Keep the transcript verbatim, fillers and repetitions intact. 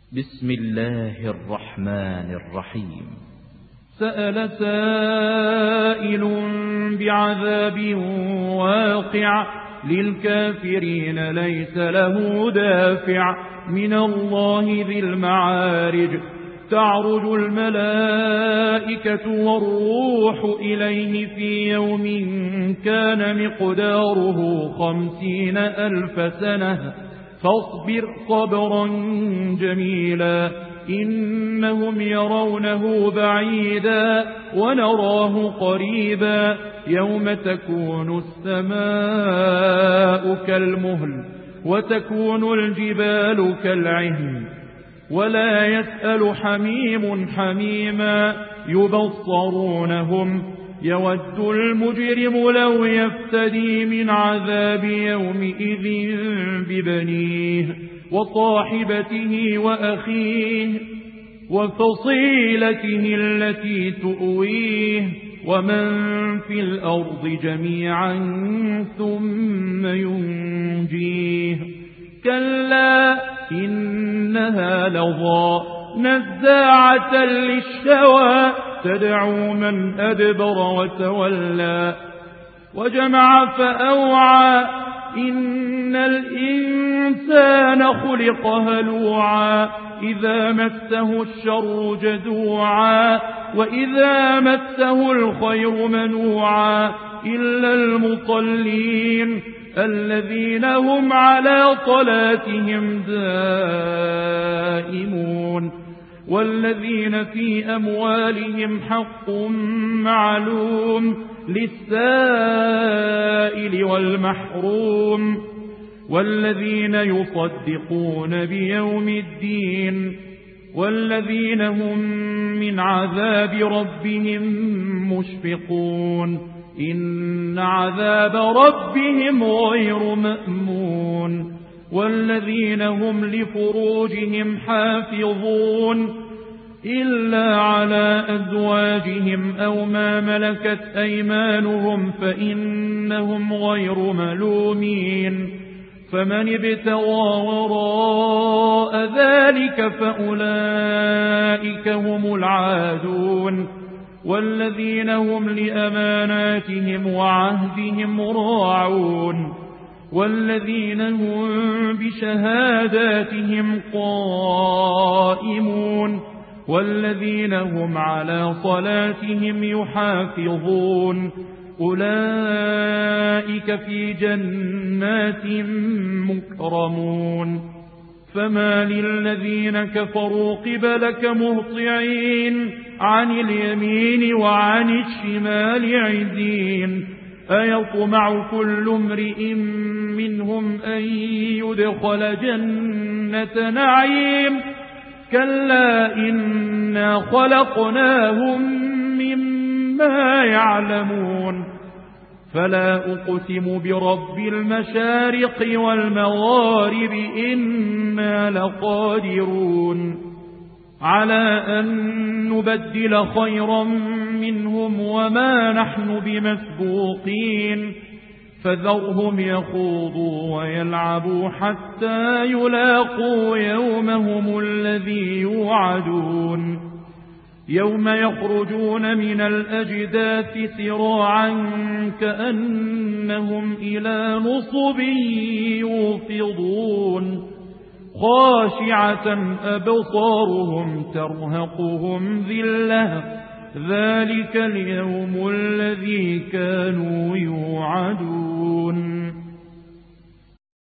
بسم الله الرحمن الرحيم. سأل سائل بعذاب واقع للكافرين ليس له دافع من الله ذي المعارج تعرج الملائكة والروح إليه في يوم كان مقداره خمسين ألف سنة فاصبر صبرا جميلا إنهم يرونه بعيدا ونراه قريبا يوم تكون السماء كالمهل وتكون الجبال كالعهن ولا يسأل حميم حميما يبصرونهم يود المجرم لو يفتدي من عذاب يومئذ ببنيه وصاحبته وأخيه وفصيلته التي تؤويه ومن في الأرض جميعا ثم ينجيه كلا إنها لظى نزاعة للشوى تدعو من أدبر وتولى وجمع فأوعى إن الإنسان خلق هلوعا إذا مسه الشر جزوعا وإذا مسه الخير منوعا إلا المصلين الذين هم على صلاتهم دائمون والذين في أموالهم حق معلوم للسائل والمحروم والذين يصدقون بيوم الدين والذين هم من عذاب ربهم مشفقون إن عذاب ربهم غير مأمون والذين هم لفروجهم حافظون إلا على أزواجهم أو ما ملكت أيمانهم فإنهم غير ملومين فمن ابتغى وراء ذلك فأولئك هم العادون والذين هم لأماناتهم وعهدهم راعون والذين هم بشهاداتهم قائمون والذين هم على صلاتهم يحافظون أولئك في جنات مكرمون فما للذين كفروا قبلك مهطعين عن اليمين وعن الشمال عزين أيطمع كل امرئ منهم أن يدخل جنة نعيم كلا إنا خلقناهم مما يعلمون فلا أقسم برب المشارق والمغارب إنا لقادرون على أن نبدل خيرا منهم وما نحن بمسبوقين فذرهم يخوضوا ويلعبوا حتى يلاقوا يومهم الذي يوعدون يوم يخرجون من الأجداث سراعا كأنهم إلى نصب يوفضون خاشعة أبصارهم ترهقهم ذلة ذلك اليوم الذي كانوا يوعدون